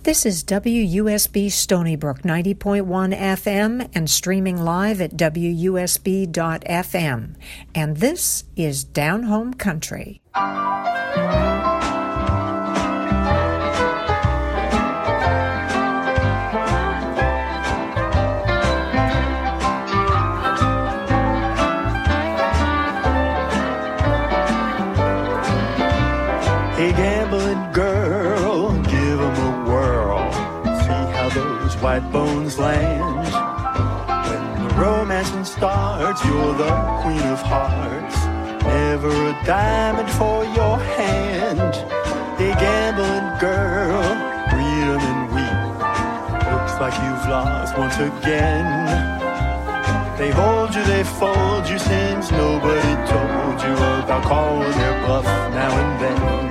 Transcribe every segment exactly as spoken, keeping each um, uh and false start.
This is W U S B Stony Brook ninety point one F M and streaming live at W U S B dot F M. And this is Down Home Country. Hey, gambling girl, give 'em a whirl. See how those white bones land. When the romancing starts, you're the queen of hearts. Never a diamond for your hand. Hey, gambling girl, read 'em and weep. Looks like you've lost once again. They hold you, they fold you, seems nobody told you about calling their bluff now and then.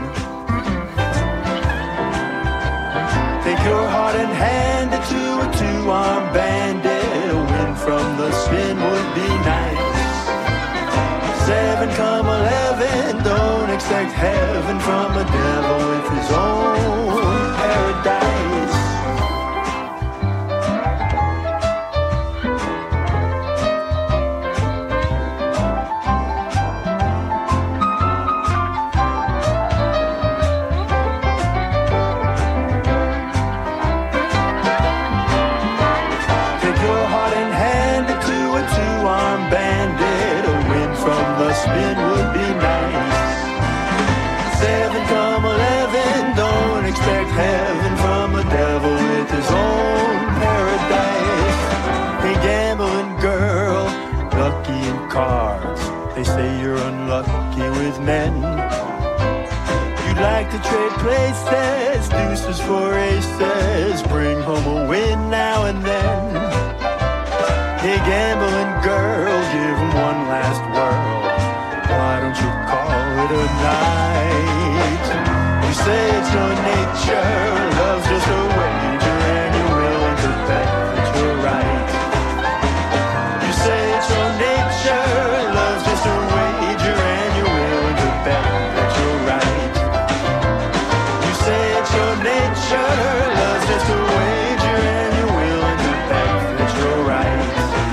Take your heart and hand it to a two-armed bandit. A win from the spin would be nice. Seven come eleven, don't expect heaven from a devil with his own paradise. Spin would be nice. Seven come eleven, don't expect heaven from a devil with his own paradise. Hey, gambling girl, lucky in cards. They say you're unlucky with men. You'd like to trade places, deuces for aces, bring home a win now and then. Hey, gambling girl, give 'em one last whirl. Why don't you call it a night? You say it's your nature, love's just a wager, and you're willing to bet that you're right. You say it's your nature, love's just a wager, and you're willing to bet that you're right. You say it's your nature, love's just a wager, and you're willing to bet that you're right.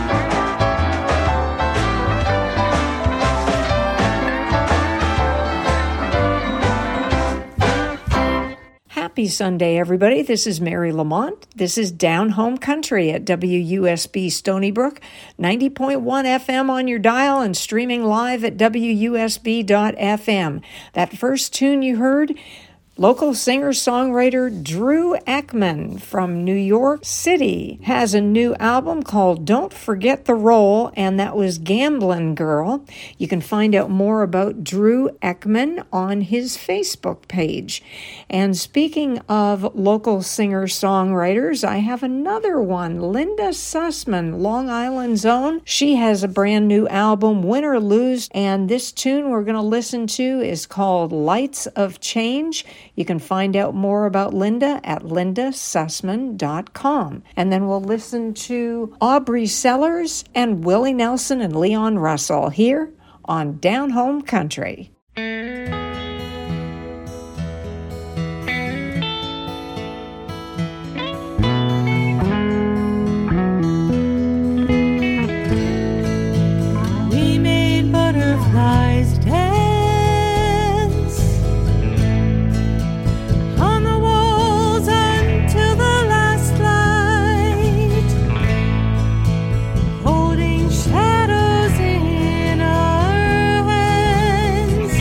Happy Sunday, everybody. This is Mary Lamont. This is Down Home Country at W U S B Stony Brook, ninety point one F M on your dial and streaming live at W U S B dot F M. That first tune you heard, local singer-songwriter Drew Ekman from New York City has a new album called Don't Forget the Roll, and that was Gamblin' Girl. You can find out more about Drew Ekman on his Facebook page. And speaking of local singer-songwriters, I have another one, Linda Sussman, Long Island's own. She has a brand new album, Win or Lose, and this tune we're going to listen to is called Lights of Change. You can find out more about Linda at linda sussman dot com. And then we'll listen to Aubrey Sellers and Willie Nelson and Leon Russell here on Down Home Country. We made butterflies dance on the walls until the last light, holding shadows in our hands.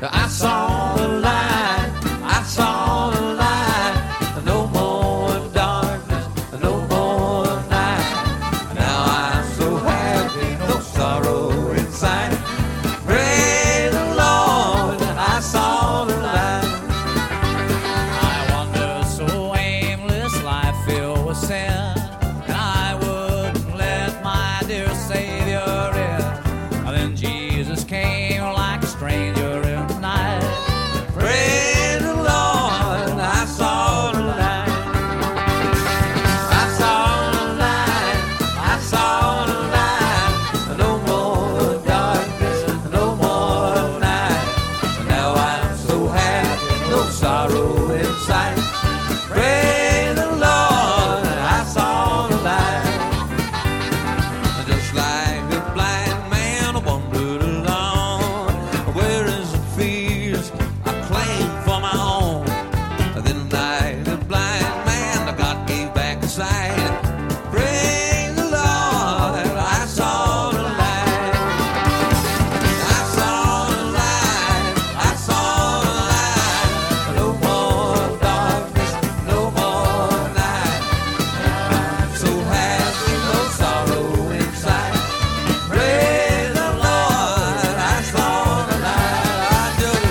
I saw the light, I saw the light. No more darkness, no more night. Now I'm so happy, no sorrow inside. Praise the Lord, I saw the light. I wander so aimless, life filled with sin, and I wouldn't let my dear Savior in. And then Jesus came like a stranger in the night. Praise the Lord, I saw the light. I saw the light, I saw the light. No more darkness, no more night. Now I'm so happy, no sorrow in sight. Praise the Lord, I saw the light. Just like the blind man wandered along, where is the fears I claim for my own. Then I, the blind man, God gave back his sight. Praise the Lord, I saw the light. I saw the light, I saw the light. No more darkness, no more night. I'm so happy, no sorrow inside. Praise the Lord, I saw the light. I just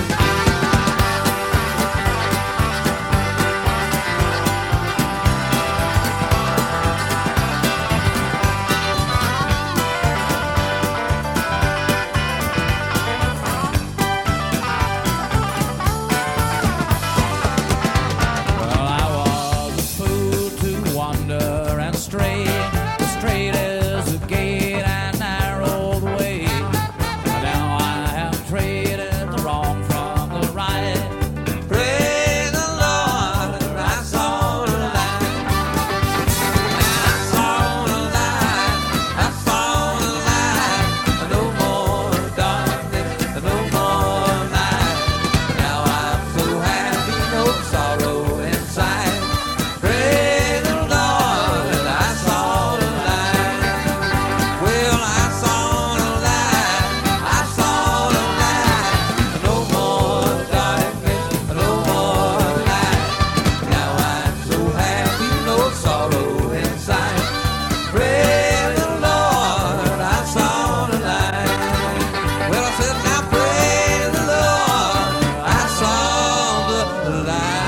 Well, I was a fool to wander and stray, as straight as the gate and narrow the way. Now I have traded the wrong from the right. praise the Lord, I saw the light. I saw the light, I saw the light. No more darkness, no more night. Now I'm so happy, no sorrow inside. Praise the Lord, I saw the light. Well, I saw the light, I saw the light. No more darkness, no more night. Now I'm so happy, no sorrow inside. Praise the Lord, I saw the light. Well, I said, now praise the Lord, I saw the light.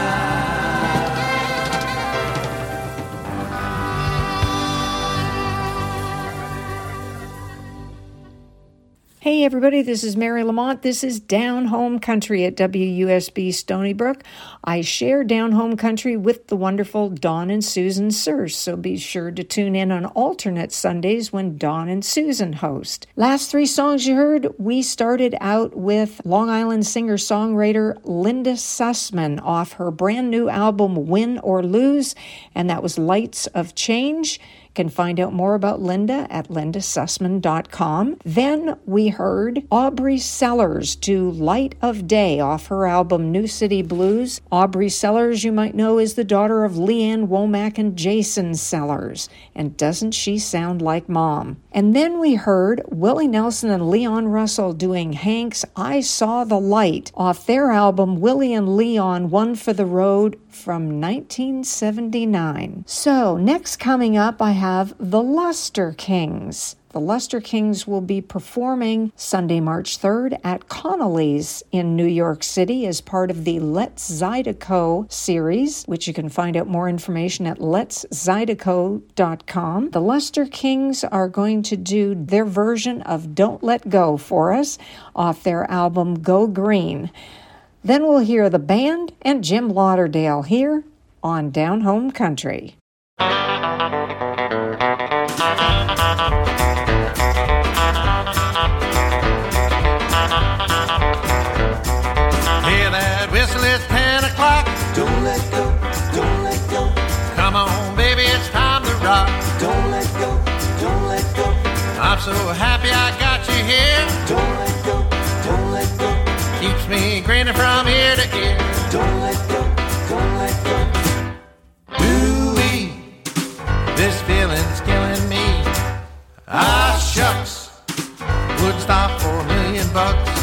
Hey everybody, this is Mary Lamont. This is Down Home Country at W U S B Stony Brook. I share Down Home Country with the wonderful Dawn and Susan Searce, so be sure to tune in on alternate Sundays when Dawn and Susan host. Last three songs you heard, we started out with Long Island singer-songwriter Linda Sussman off her brand new album Win or Lose, and that was Lights of Change. Can find out more about Linda at linda sussman dot com. Then we heard Aubrey Sellers do Light of Day off her album New City Blues. Aubrey Sellers, you might know, is the daughter of Leanne Womack and Jason Sellers. And doesn't she sound like Mom? And then we heard Willie Nelson and Leon Russell doing Hank's I Saw the Light off their album Willie and Leon One for the Road from nineteen seventy-nine. So next coming up, I have the Luster Kings. The Luster Kings will be performing Sunday, March third at Connolly's in New York City as part of the Let's Zydeco series, which you can find out more information at lets zydeco dot com. The Luster Kings are going to do their version of Don't Let Go for us off their album Go Green. Then we'll hear the band and Jim Lauderdale here on Down Home Country. Hear that whistle, it's ten o'clock. Don't let go, don't let go, Come on, baby, it's time to rock. don't let go, don't let go, I'm so happy I got you here. don't let go, don't let go, Keeps me grinning from ear to ear. don't let go, don't let go. Ooh-wee, this feeling's killing me. Ah, shucks, would stop for a million bucks.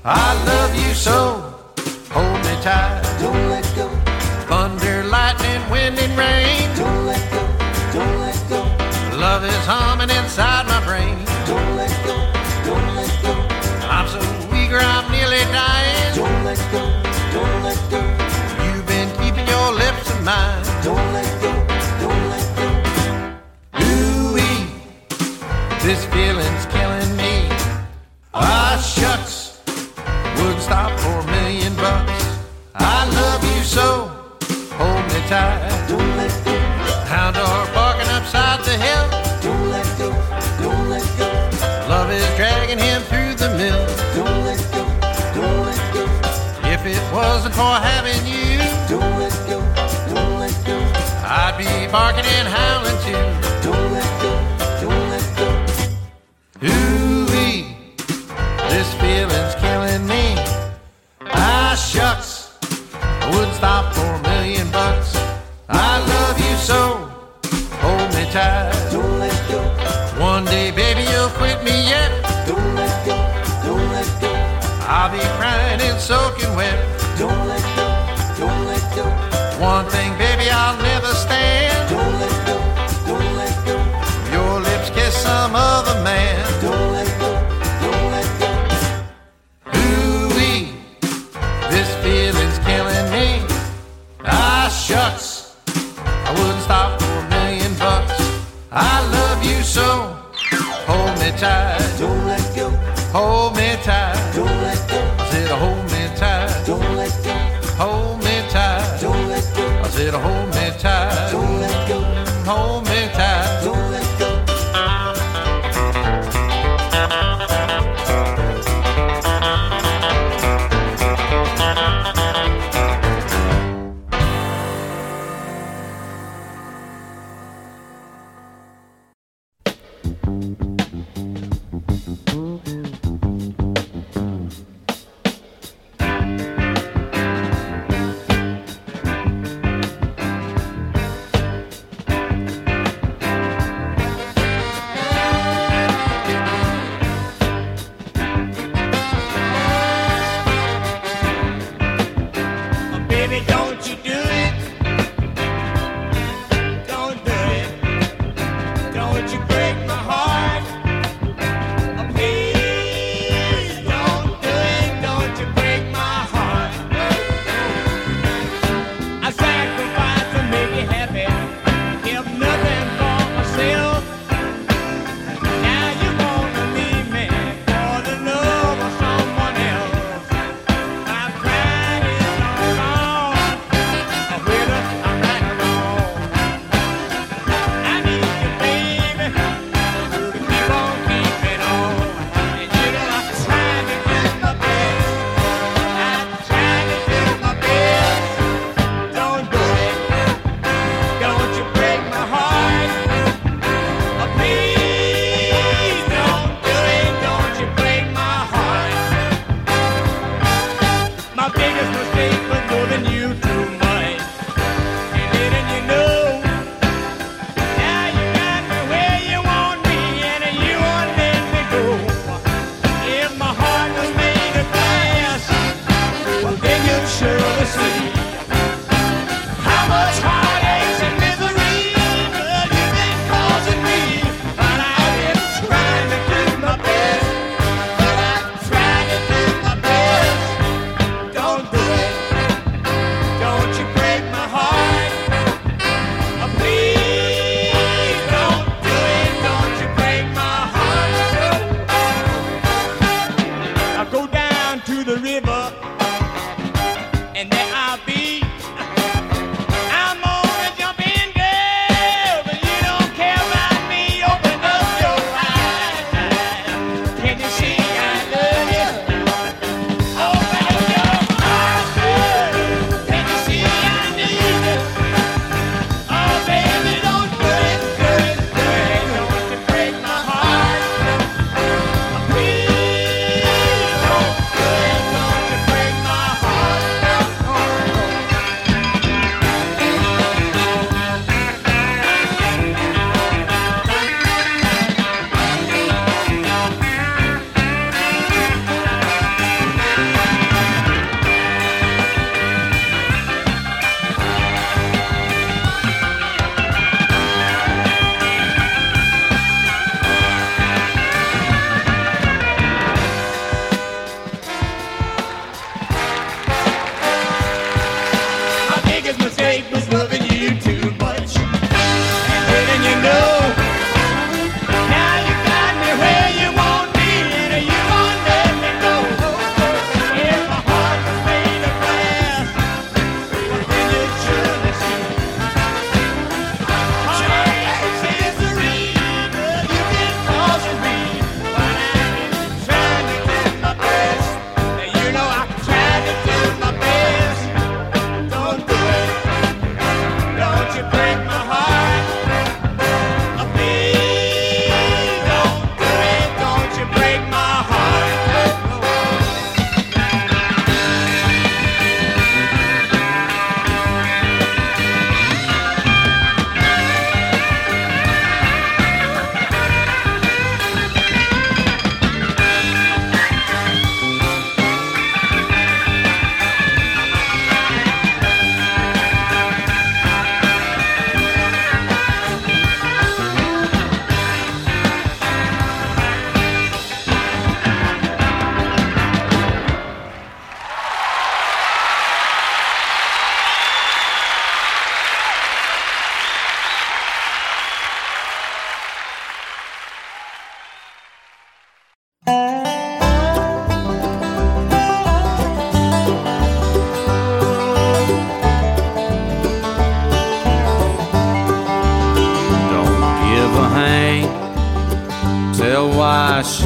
I love you so, hold me tight. Don't let go, Thunder, lightning, wind, and rain. don't let go, don't let go, Love is humming inside my brain. don't let go, don't let go, I'm so eager, I'm nearly dying. don't let go, don't let go, You've been keeping your lips of mine. don't let go, don't let go. Ooh-wee, this feeling's killing me. Ah, shucks, would stop for a million bucks. I love you so, hold me tight. Don't let go, Hound dog barking upside the hill. don't let go, don't let go, Love is dragging him through the mill. don't let go, don't let go, If it wasn't for having you, don't let go, don't let go, I'd be barking and howling too. don't let go, don't let go. Ooh-wee, this feeling's killing me. Ah, shucks, I wouldn't stop for a million bucks. I love you so, hold me tight. Don't let go, One day, baby, you'll quit me yet. don't let go, don't let go, I'll be crying and soaking wet. don't let go, don't let go, One thing, baby, I'll never stand. don't let go, don't let go, Your lips kiss some other man. don't let go, don't let go. Ooh-wee, this feeling's killing me. Ah, shucks, I wouldn't stop for a million bucks. I love you so, hold me tight. Don't let go, Hold me tight. don't let go, I said, hold me tight. don't let go, Hold me tight. don't let go, I said, hold me tight. don't let go, Hold me tight. don't let go.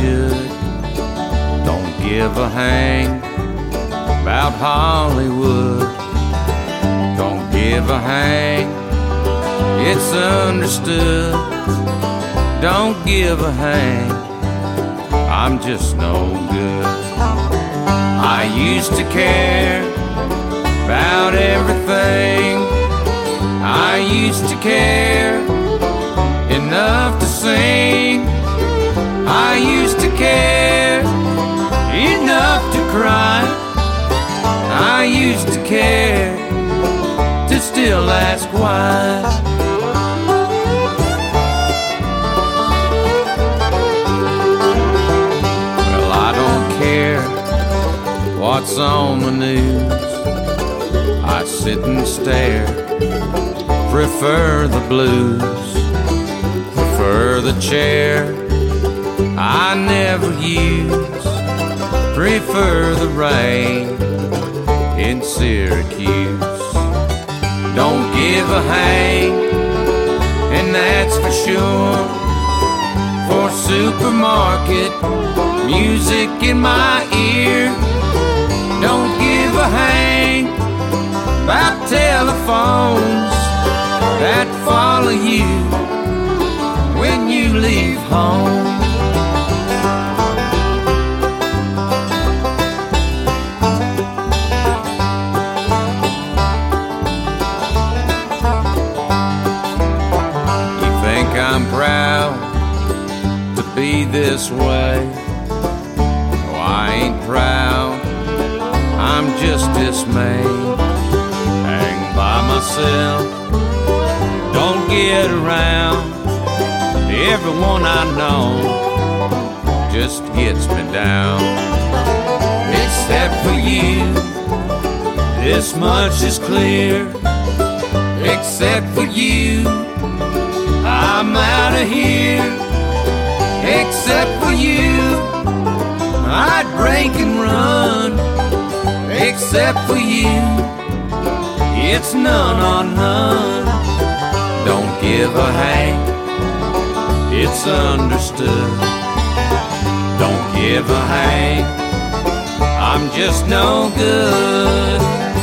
should. Don't give a hang about Hollywood. Don't give a hang, it's understood. Don't give a hang, I'm just no good. I used to care about everything. I used to care enough to sing. I used to care enough to cry. I used to care to still ask why. Well, I don't care what's on the news. I sit and stare, prefer the blues, prefer the chair I never use, prefer the rain in Syracuse. Don't give a hang, and that's for sure. For supermarket music in my ear. Don't give a hang about telephones that follow you when you leave home. I'm proud to be this way. No, I ain't proud, I'm just dismayed. Hang by myself, don't get around. Everyone I know just gets me down. Except for you, this much is clear. Except for you, I'm out of here. Except for you, I'd break and run. Except for you, it's none on none. Don't give a hang, it's understood. Don't give a hang, I'm just no good.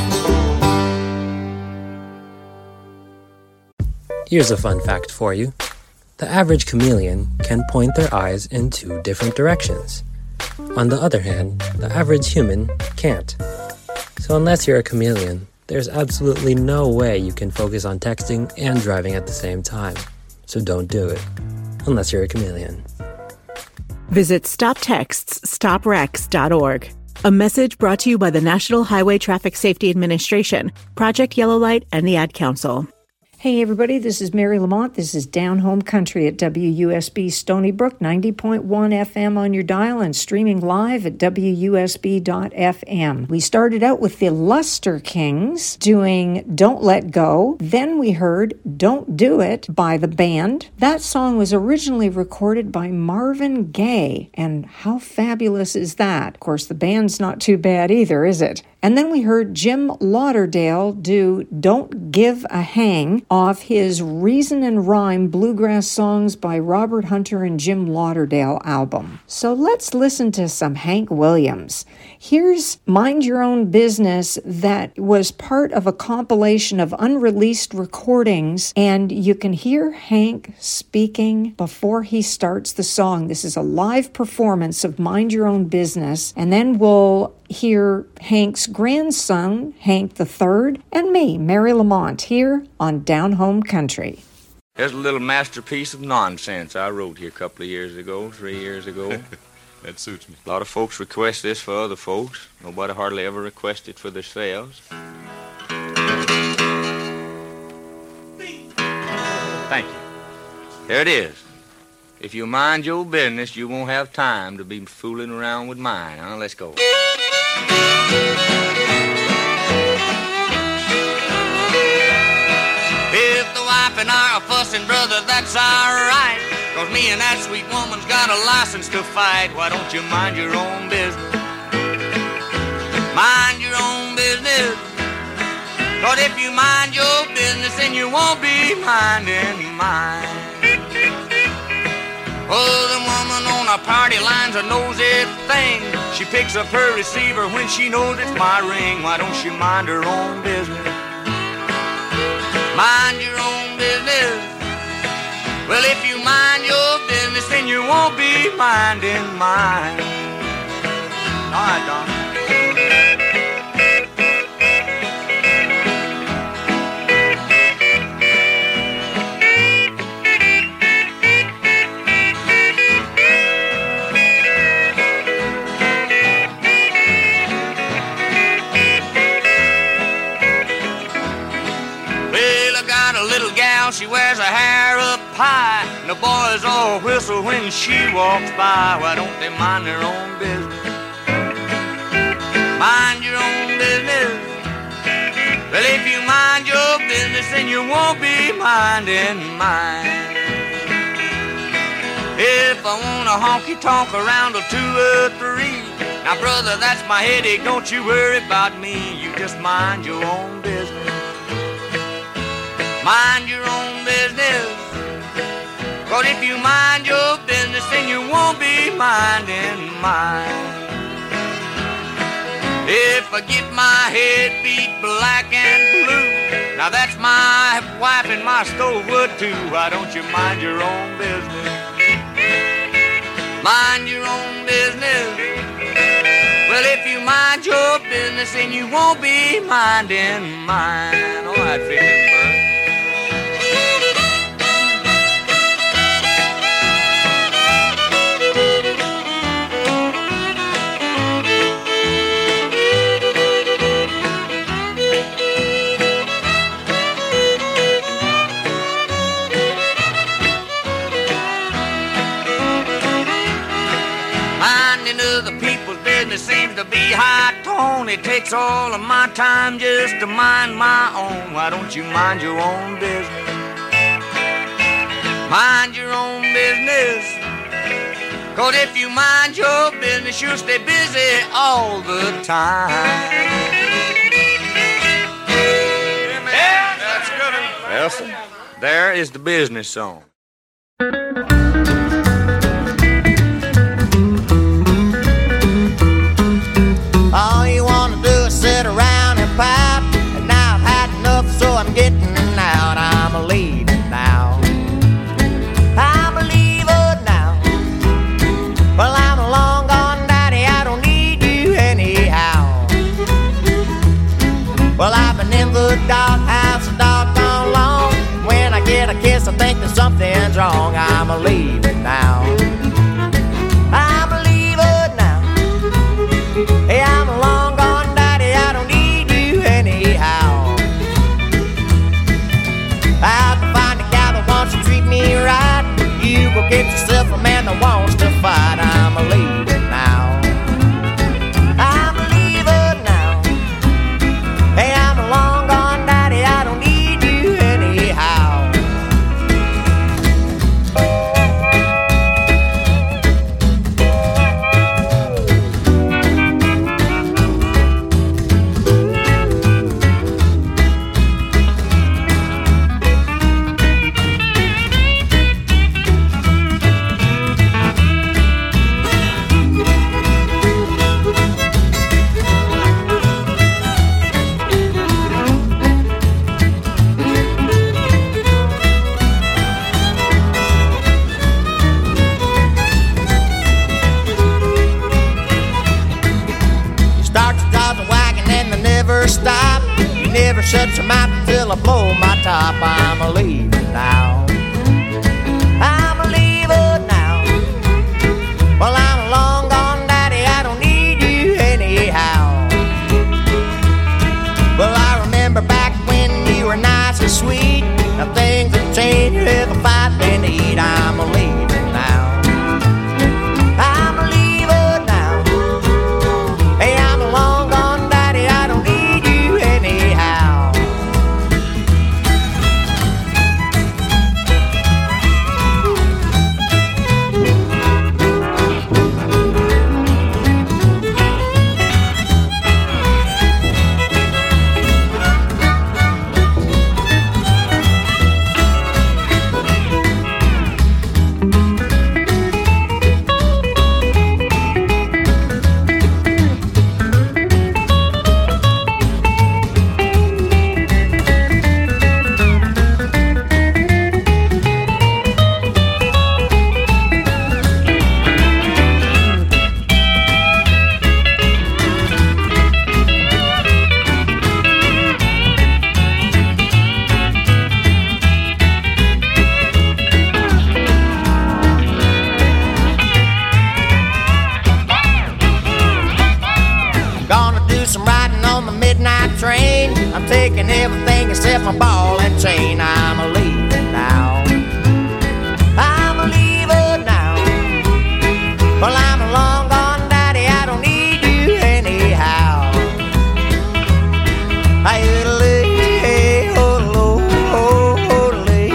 Here's a fun fact for you. The average chameleon can point their eyes in two different directions. On the other hand, the average human can't. So unless you're a chameleon, there's absolutely no way you can focus on texting and driving at the same time. So don't do it. Unless you're a chameleon. Visit stop texts stop wrecks dot org. A message brought to you by the National Highway Traffic Safety Administration, Project Yellow Light, and the Ad Council. Hey everybody, this is Mary Lamont. This is Down Home Country at W U S B Stony Brook, ninety point one F M on your dial and streaming live at W U S B dot F M. We started out with the Luster Kings doing Don't Let Go. Then we heard Don't Do It by the band. That song was originally recorded by Marvin Gaye. And how fabulous is that? Of course, the band's not too bad either, is it? And then we heard Jim Lauderdale do Don't Give a Hang off his Reason and Rhyme Bluegrass Songs by Robert Hunter and Jim Lauderdale album. So let's listen to some Hank Williams. Here's Mind Your Own Business that was part of a compilation of unreleased recordings, and you can hear Hank speaking before he starts the song. This is a live performance of Mind Your Own Business, and then we'll hear Hank's grandson, Hank the Third, and me, Mary Lamont, here on Down Home Country. Here's a little masterpiece of nonsense I wrote here a couple of years ago, three years ago. That suits me. A lot of folks request this for other folks. Nobody hardly ever requests it for themselves. Thank you. Here it is. If you mind your business, you won't have time to be fooling around with mine. Huh? Let's go. If the wife and I are fussing, brother, that's alright. Cause me and that sweet woman's got a license to fight. Why don't you mind your own business? Mind your own business. Cause if you mind your business, then you won't be minding mine. Oh, the woman on on a party line's a nosy thing. She picks up her receiver when she knows it's my ring. Why don't she mind her own business? Mind your own business. Well, if you mind your business, then you won't be minding mine. All right, Don. She wears her hair up high, and the boys all whistle when she walks by. Why don't they mind their own business? Mind your own business. Well, if you mind your business, then you won't be minding mine. If I want a honky-tonk around a two or three, now, brother, that's my headache. Don't you worry about me. You just mind your own business. Mind your own business. Cause if you mind your business, then you won't be minding mine. If I get my head beat black and blue, now that's my wife and my stove wood too. Why don't you mind your own business? Mind your own business. Well, if you mind your business, then you won't be minding mine. All right, Fitton Bird. Seems to be high tone. It takes all of my time just to mind my own. Why don't you mind your own business? Mind your own business. Cause if you mind your business, you'll stay busy all the time. Yeah, that's good. Well, sir, there is the business song. All you wanna do is sit around and pout, and now I've had enough, so I'm getting out. I'm a leaving now. I'm a leaving now. Well, I'm a long gone daddy, I don't need you anyhow. Well, I've been in the doghouse a doggone long, and when I get a kiss, I think that something's wrong. I'm a leaving now. I'm a leaving now. Hey, I'm a long gone daddy, I don't need you anyhow. I can find a gal that wants to treat me right. You go get yourself a man that wants to fight. I'm a leaving now. I'm a leaving now. Hey, I'm a long gone daddy, I don't need you anyhow. Stop. You never shut your mouth until I blow my top. I'm a leaving now. I'm a leaving now. Well, I'm a long gone daddy, I don't need you anyhow. Well, I remember back when you were nice and sweet. Now things have changed, you have a fight and eat. I'm a leaving now. I'm a leaving now. Hey, I'm a long gone daddy, I don't need you anyhow. I'm taking everything except my ball and chain. I'm a leaving now. I'm a leaving now. Well, I'm a long gone daddy. I don't need you anyhow. I lay, oh, oh, oh, oh, lay.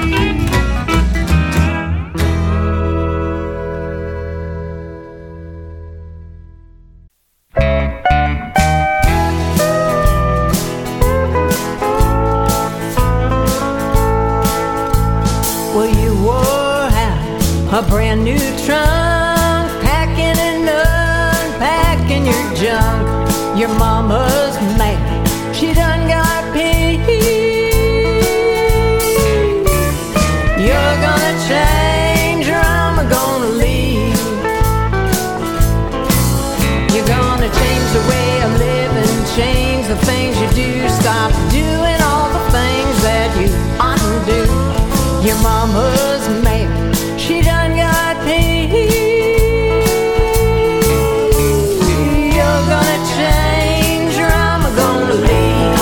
Well, you wore out a brand new trunk, packing and unpacking your junk. Your mama's mad, she done got paid. You're gonna change or I'm gonna leave. You're gonna change the way I live and change the things you do. Stop doing all the things that you oughtn't do. Your mama's mad, she done got paid. You're gonna change or I'm gonna leave.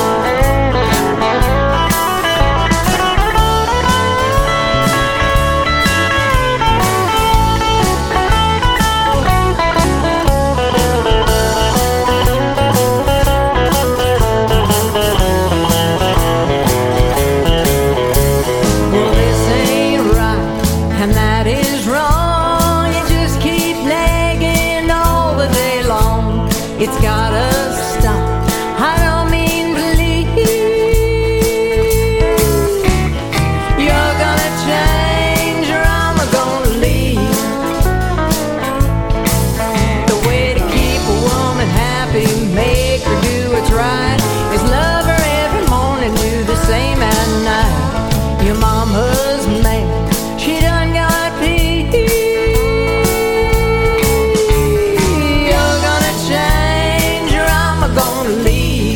Well, this ain't right, and that is wrong. You just keep nagging all the day long. It's gotta stop, I don't mean to leave. You're gonna change or I'm gonna leave. The way to keep a woman happy, make her do what's right, is love her every morning, do the same at night. Your mama's mad, she done got paid. You're gonna change or I'm gonna leave.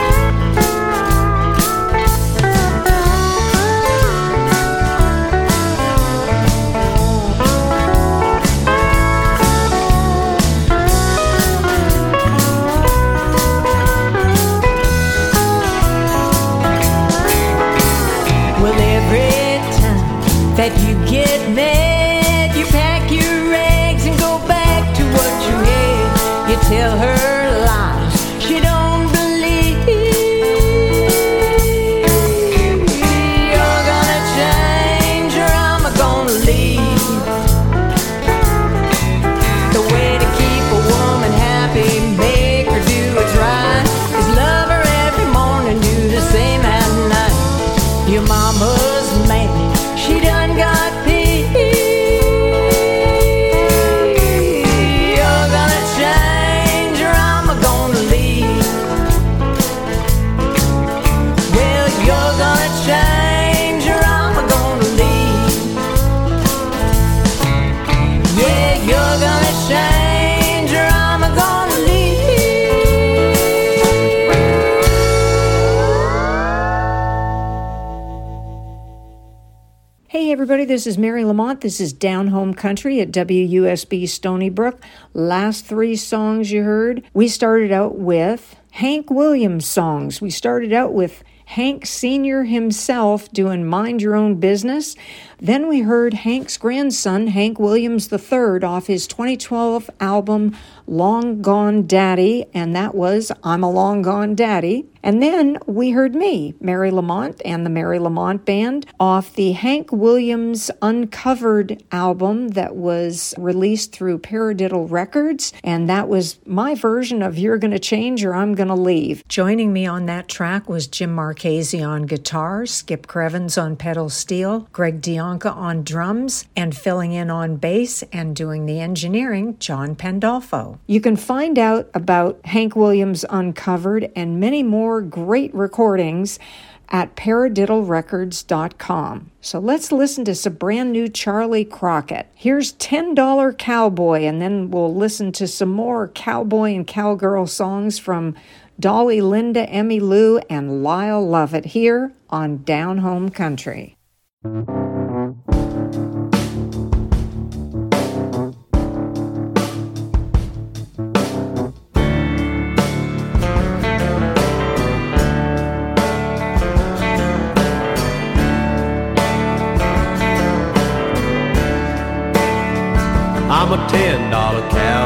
Well, every time that you get mad, you pack your rags and go back to what you had. You tell her lies she don't believe. You're gonna change or I'm gonna leave. The way to keep a woman happy, make her do what's right, is love her every morning, do the same at night. Your mama's mad, she done got paid. You're gonna change or I'm gonna leave. Well, you're gonna change or I'm gonna leave. Yeah, you're gonna change or I'm gonna leave. Hey everybody, this is Mary Lamont. This is Down Home Country at W U S B Stony Brook. Last three songs you heard, we started out with Hank Williams songs. We started out with Hank Senior himself doing Mind Your Own Business. Then we heard Hank's grandson, Hank Williams the third, off his twenty twelve album Long Gone Daddy, and that was I'm a Long Gone Daddy. And then we heard me, Mary Lamont, and the Mary Lamont Band off the Hank Williams Uncovered album that was released through Paradiddle Records, and that was my version of You're Gonna Change or I'm Gonna Leave. Joining me on that track was Jim Marchese on guitar, Skip Crevens on pedal steel, Greg Dianca on drums, and filling in on bass and doing the engineering, John Pandolfo. You can find out about Hank Williams Uncovered and many more great recordings at paradiddle records dot com. So let's listen to some brand new Charlie Crockett. Here's ten dollar Cowboy, and then we'll listen to some more cowboy and cowgirl songs from Dolly, Linda, Emmy Lou, and Lyle Lovett here on Down Home Country.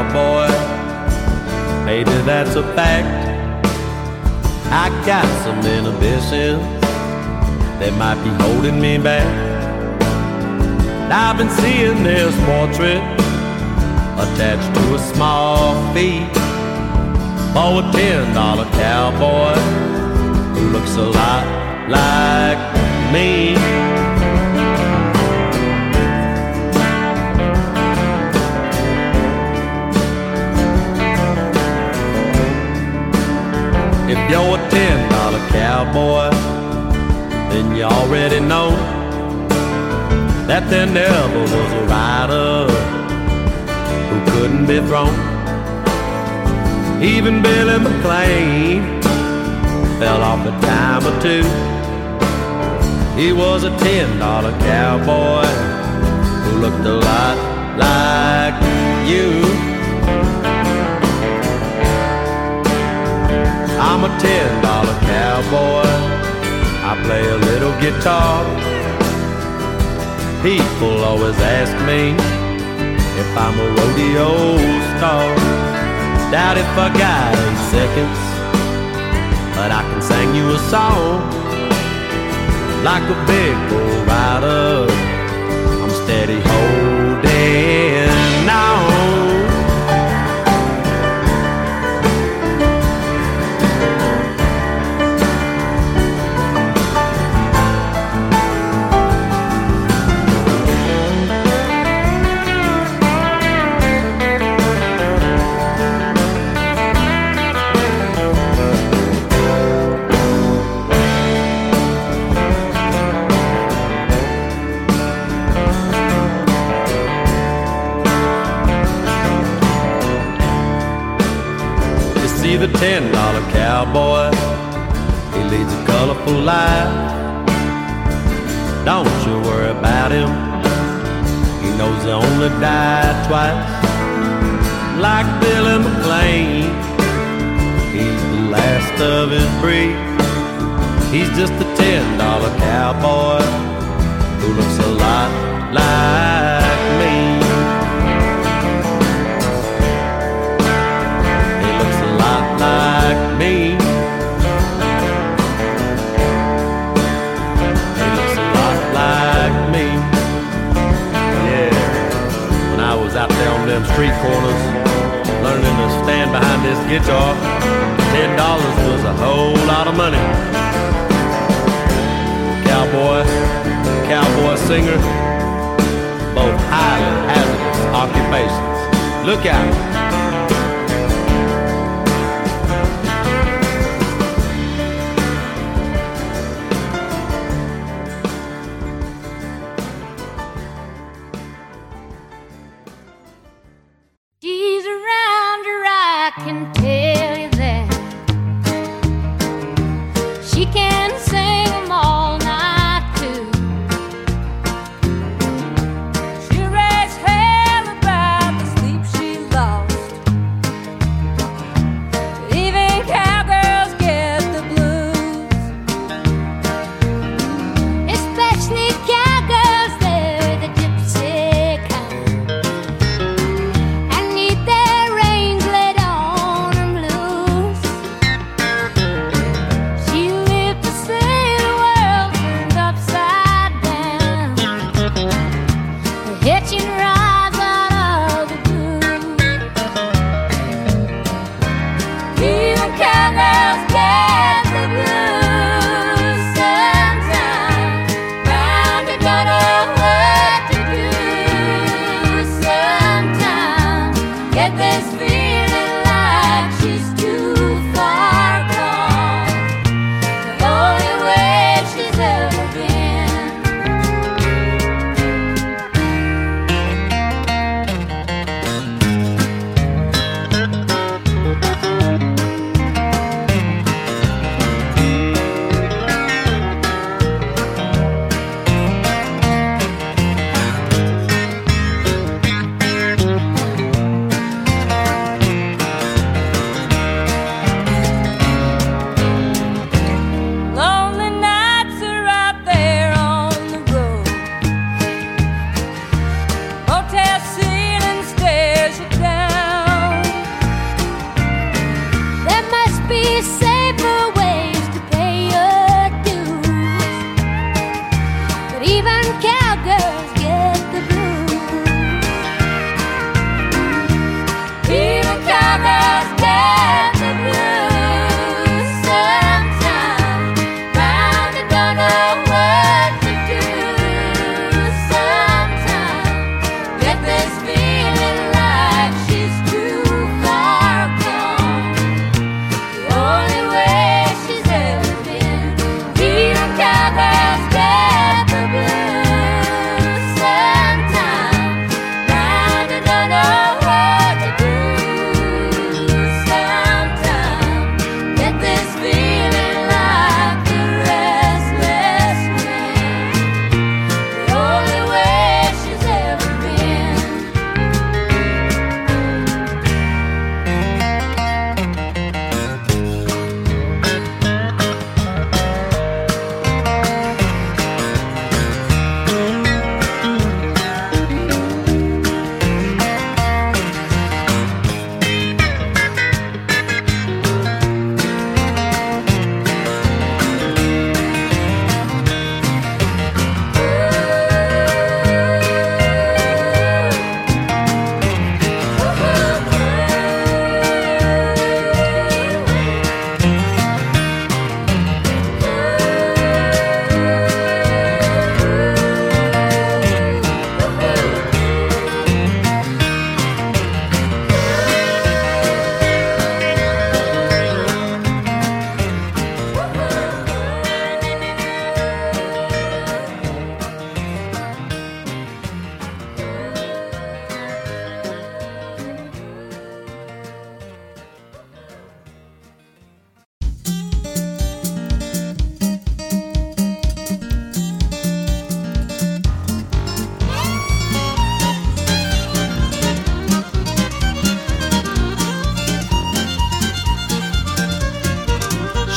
cowboy. Maybe that's a fact. I got some inhibitions that might be holding me back. I've been seeing this portrait attached to a small fee for a ten dollar cowboy who looks a lot like me. If you're a ten dollar cowboy, then you already know that there never was a rider who couldn't be thrown. Even Billy McLean fell off a time or two. He was a ten dollar cowboy who looked a lot like you. I'm a ten dollar cowboy. I play a little guitar. People always ask me if I'm a rodeo star. Doubt if I got eight seconds, but I can sing you a song. Like a big bull rider, I'm steady holding on. The ten dollar cowboy, he leads a colorful life. Don't you worry about him, he knows he only died twice. Like Billy McLean, he's the last of his breed. He's just a ten dollar cowboy who looks a lot like me. Like me. He looks a lot like me. Yeah. When I was out there on them street corners learning to stand behind this guitar, ten dollars was a whole lot of money. Cowboy, cowboy singer, both highly hazardous occupations. Look out. She raised hell about the sleep she lost.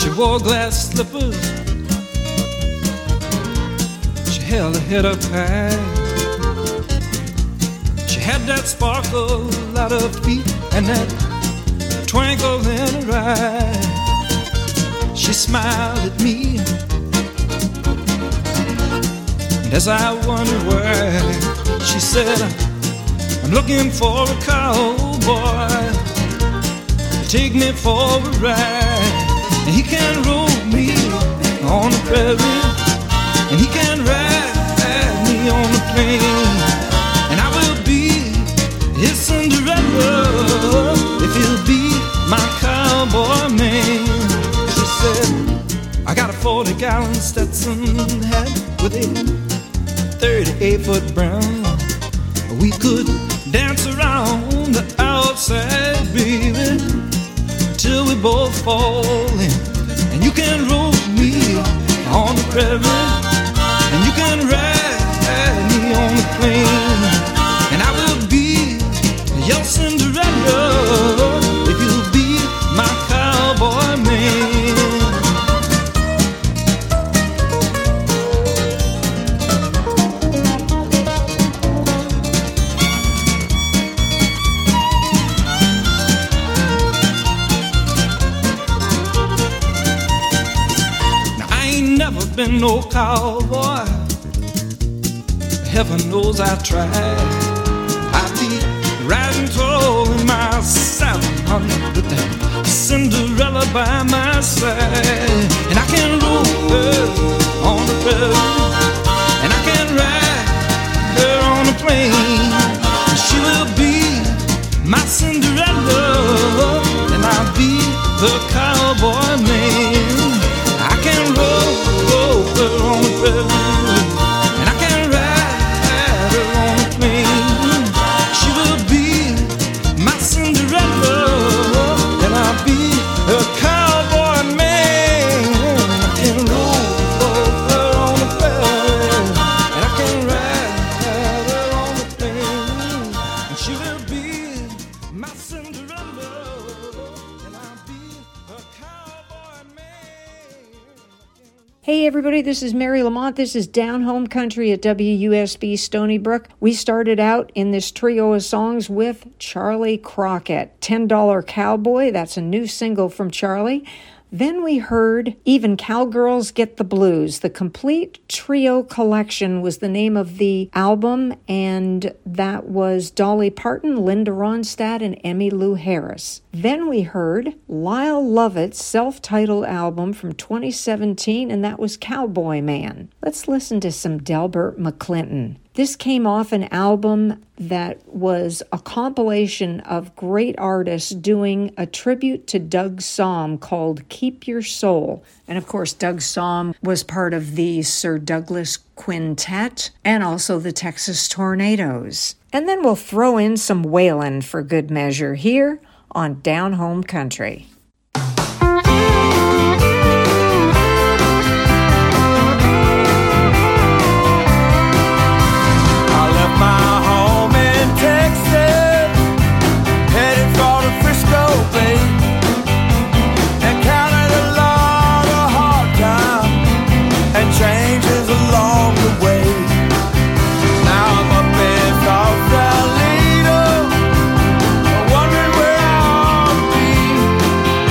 She wore glass slippers. She held her head up high. She had that sparkle at her feet and that twinkle in her eye. She smiled at me, and as I wondered why, she said, I'm looking for a cowboy to take me for a ride. And he can roll me on the prairie, and he can ride me on the plain, and I will be his Cinderella if he'll be my cowboy man. She said, I got a forty gallon Stetson hat with a thirty-eight foot brim. We could dance around the outside, baby, till we both fall in. And you can roll me on the prairie, and you can ride me on the plain, and I will be your Cinderella if you'll be my cowboy man. Been no cowboy, heaven knows I tried. I'd be riding tall in my saddle, honey, with that Cinderella by my side. And I can roll her on the prairie, and I can ride her on the plain, and she will be my Cinderella, and I'll be the cowboy man. I can roll her on the prairie, and I can ride her on the plain. She will be my Cinderella, and I'll be her cowboy man. I can roll her on the prairie, and I can ride her on the plain, and she will be my Cinderella, and I'll be her cowboy man. Hey everybody, this is Mary Lamont. This is Down Home Country at W U S B Stony Brook. We started out in this trio of songs with Charlie Crockett, ten dollar Cowboy. That's a new single from Charlie. Then we heard Even Cowgirls Get the Blues. The Complete Trio Collection was the name of the album, and that was Dolly Parton, Linda Ronstadt, and Emmylou Harris. Then we heard Lyle Lovett's self-titled album from twenty seventeen, and that was Cowboy Man. Let's listen to some Delbert McClinton. This came off an album that was a compilation of great artists doing a tribute to Doug Sahm called Keep Your Soul. And of course, Doug Sahm was part of the Sir Douglas Quintet and also the Texas Tornadoes. And then we'll throw in some Waylon for good measure here on Down Home Country. My home in Texas, headed for the Frisco Bay, and counted a lot of hard times and changes along the way. Now I'm up in Sausalito, wondering where I'll be.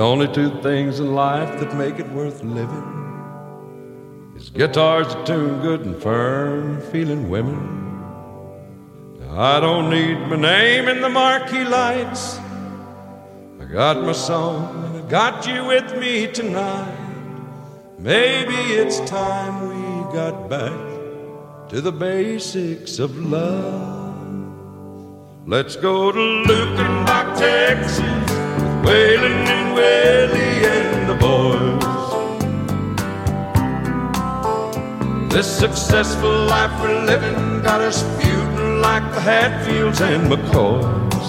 only two things in life that make it worth living is guitars that tune good and firm, feeling women. Now, I don't need my name in the marquee lights. I got my song and I got you with me tonight. Maybe it's time we got back to the basics of love. Let's go to Lukenbach, Texas, with Waylon and Willie and the boys. This successful life we're living got us feuding like the Hatfields and McCoys.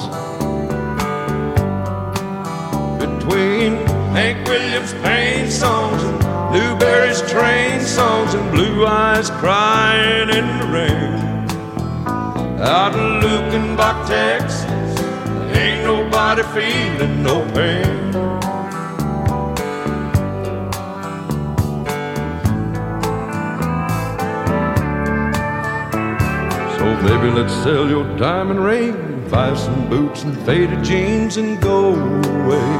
Between Hank Williams' pain songs and Newberry's train songs and Blue Eyes crying in the rain, out in Lukenbach, Texas, ain't nobody feeling no pain. So baby, let's sell your diamond ring, buy some boots and faded jeans and go away.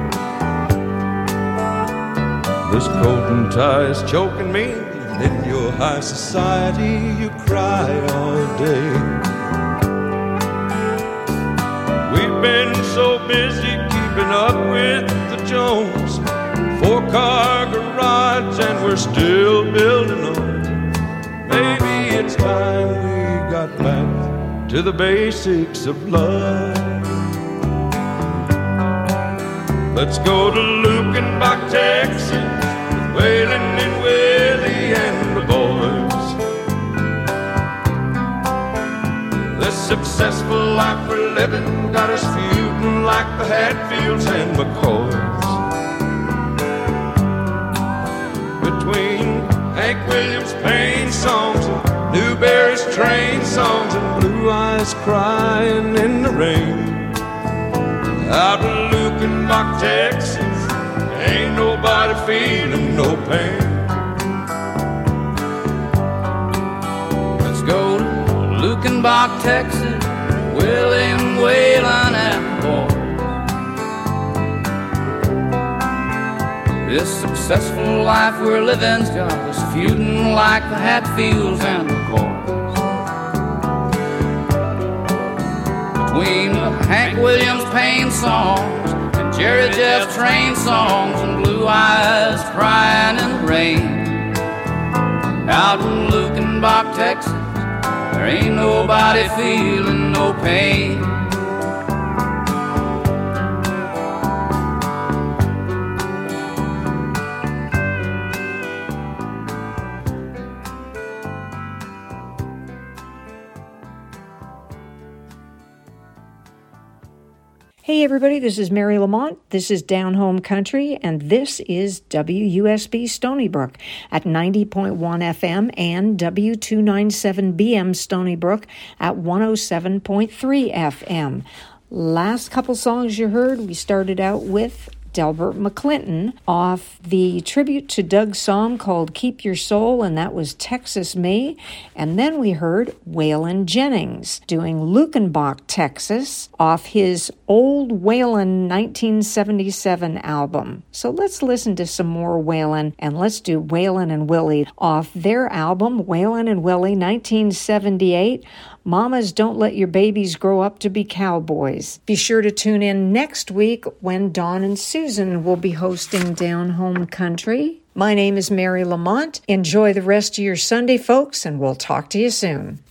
This coat and tie is choking me, and in your high society you cry all day. We've been so busy keeping up with the Jones, four-car garage, and we're still building on. Maybe it's time we got back to the basics of love. Let's go to Lukenbach, Texas, with Waylon and Willie and the boys. This successful life we're living got us feuding like the Hatfields and McCoys. Between Hank Williams' pain songs and Newberry's train songs and Blue Eyes crying in the rain, out in Lukenbach, Texas, ain't nobody feeling no pain. Let's go to Lukenbach, Texas, William Waylon and boy. This successful life we're living's got us feuding like the Hatfields and the McCoys. Between the Hank Williams pain songs and Jerry Jeff train songs and Blue Eyes crying in the rain, out in Lukenbach, Texas, there ain't nobody feeling no pain. Hey everybody, this is Mary Lamont. This is Down Home Country, and this is W U S B Stony Brook at ninety point one F M and W two ninety-seven B M Stony Brook at one oh seven point three F M. Last couple songs you heard, we started out with Delbert McClinton off the tribute to Doug Sahm called Keep Your Soul, and that was Texas Me. And then we heard Waylon Jennings doing Lukenbach, Texas off his Old Waylon nineteen seventy-seven album. So let's listen to some more Waylon, and let's do Waylon and Willie off their album, Waylon and Willie nineteen seventy-eight. Mamas, don't let your babies grow up to be cowboys. Be sure to tune in next week when Dawn and Susan will be hosting Down Home Country. My name is Mary Lamont. Enjoy the rest of your Sunday, folks, and we'll talk to you soon.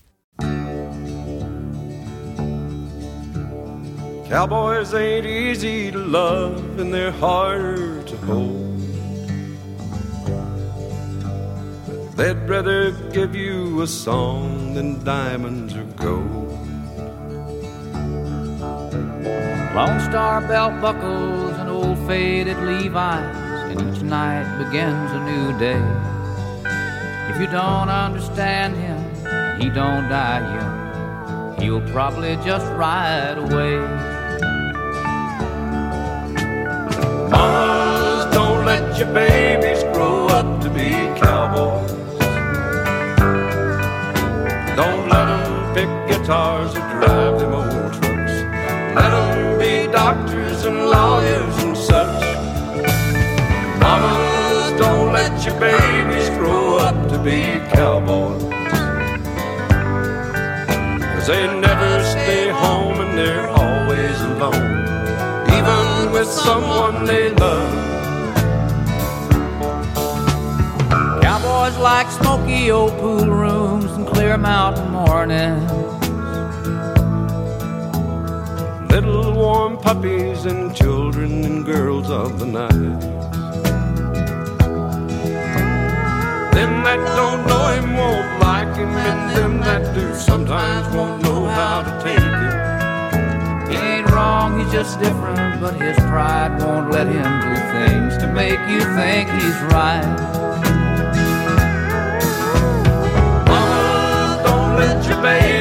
Cowboys ain't easy to love, and they're harder to hold. They'd rather give you a song than diamonds or gold. Lone Star belt buckles and old faded Levi's, and each night begins a new day. If you don't understand him, he don't die young, he'll probably just ride away. Mamas, don't let your babies grow up to be cowboys. Don't let them pick guitars or drive them old trucks. Let them be doctors and lawyers and such. your babies grow up to be cowboys. Cause they never stay home and they're always alone, even with someone they love. Cowboys like smoky old pool rooms and clear mountain mornings, little warm puppies and children and girls of the night. Them that don't know him won't like him, and them that do sometimes won't know how to take it. He ain't wrong, he's just different, but his pride won't let him do things to make you think he's right. Mama, don't let your baby